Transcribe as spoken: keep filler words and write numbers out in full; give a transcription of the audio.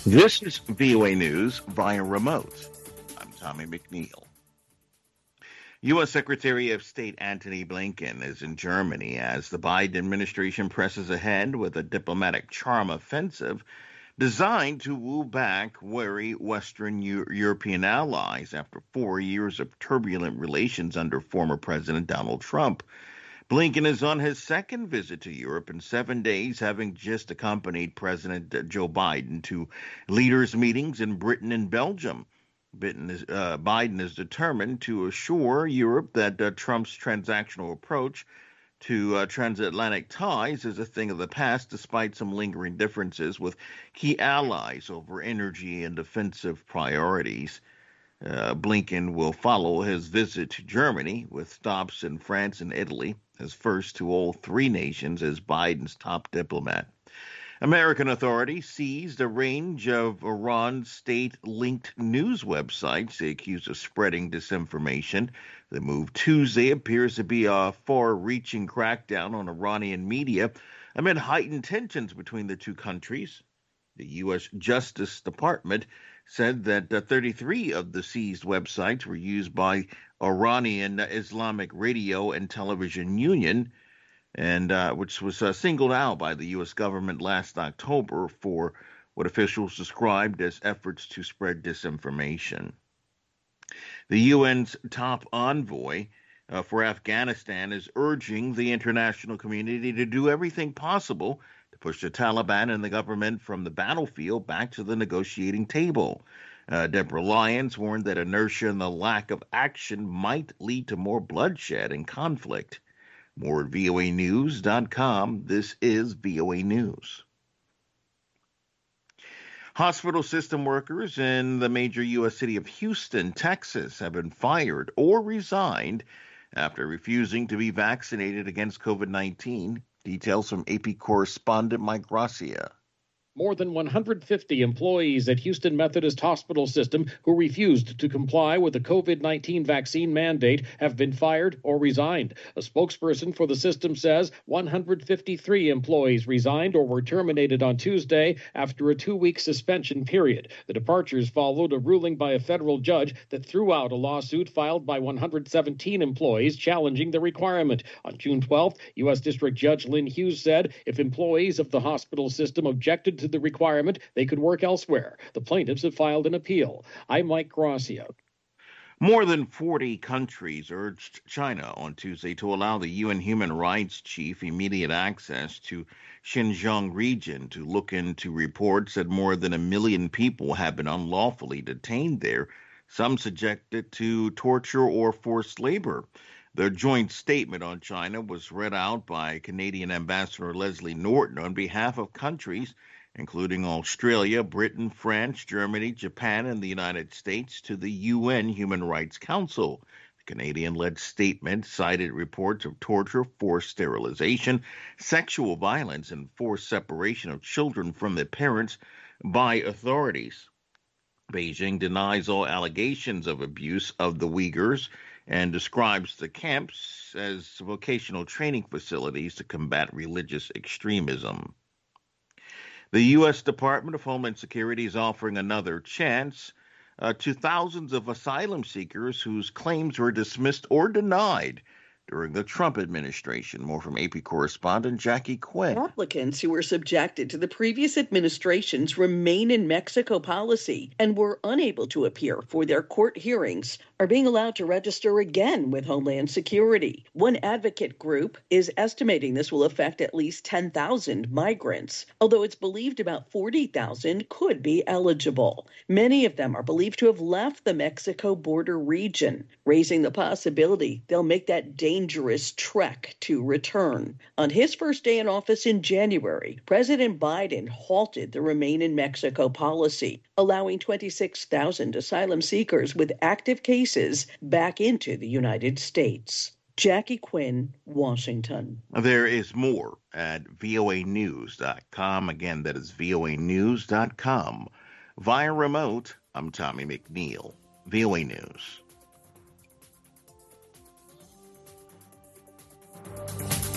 This is V O A News via remote. I'm Tommy McNeil. U S. Secretary of State Antony Blinken is in Germany as the Biden administration presses ahead with a diplomatic charm offensive designed to woo back wary Western U- European allies after four years of turbulent relations under former President Donald Trump. Blinken is on his second visit to Europe in seven days, having just accompanied President Joe Biden to leaders' meetings in Britain and Belgium. Biden is, uh, Biden is determined to assure Europe that uh, Trump's transactional approach to uh, transatlantic ties is a thing of the past, despite some lingering differences with key allies over energy and defensive priorities. Uh, Blinken will follow his visit to Germany with stops in France and Italy, his first to all three nations as Biden's top diplomat. American authorities seized a range of Iran state-linked news websites they accused of spreading disinformation. The move Tuesday appears to be a far-reaching crackdown on Iranian media amid heightened tensions between the two countries. The U S. Justice Department said that uh, thirty-three of the seized websites were used by Iranian Islamic Radio and Television Union, and uh, which was uh, singled out by the U S government last October for what officials described as efforts to spread disinformation. The U N's top envoy uh, for Afghanistan is urging the international community to do everything possible to push the Taliban and the government from the battlefield back to the negotiating table. Uh, Deborah Lyons warned that inertia and the lack of action might lead to more bloodshed and conflict. More at V O A news dot com. This is V O A News. Hospital system workers in the major U S city of Houston, Texas, have been fired or resigned after refusing to be vaccinated against COVID nineteen. Details from A P correspondent Mike Gracia. More than one hundred fifty employees at Houston Methodist Hospital System who refused to comply with the COVID nineteen vaccine mandate have been fired or resigned. A spokesperson for the system says one hundred fifty-three employees resigned or were terminated on Tuesday after a two-week suspension period. The departures followed a ruling by a federal judge that threw out a lawsuit filed by one hundred seventeen employees challenging the requirement. On June twelfth, U S. District Judge Lynn Hughes said if employees of the hospital system objected to the requirement, they could work elsewhere. The plaintiffs have filed an appeal. I'm Mike Gracia. More than forty countries urged China on Tuesday to allow the U N Human Rights Chief immediate access to Xinjiang region to look into reports that more than a million people have been unlawfully detained there, some subjected to torture or forced labor. The joint statement on China was read out by Canadian Ambassador Leslie Norton on behalf of countries including Australia, Britain, France, Germany, Japan, and the United States, to the U N Human Rights Council. The Canadian-led statement cited reports of torture, forced sterilization, sexual violence, and forced separation of children from their parents by authorities. Beijing denies all allegations of abuse of the Uyghurs and describes the camps as vocational training facilities to combat religious extremism. The U S. Department of Homeland Security is offering another chance uh, to thousands of asylum seekers whose claims were dismissed or denied during the Trump administration. More from A P correspondent Jackie Quinn. Applicants who were subjected to the previous administration's Remain in Mexico policy and were unable to appear for their court hearings are being allowed to register again with Homeland Security. One advocate group is estimating this will affect at least ten thousand migrants, although it's believed about forty thousand could be eligible. Many of them are believed to have left the Mexico border region, raising the possibility they'll make that dangerous trek to return. On his first day in office in January, President Biden halted the Remain in Mexico policy, allowing twenty-six thousand asylum seekers with active cases back into the United States. Jackie Quinn, Washington. There is more at V O A news dot com. Again, that is V O A news dot com. Via remote, I'm Tommy McNeil, V O A News.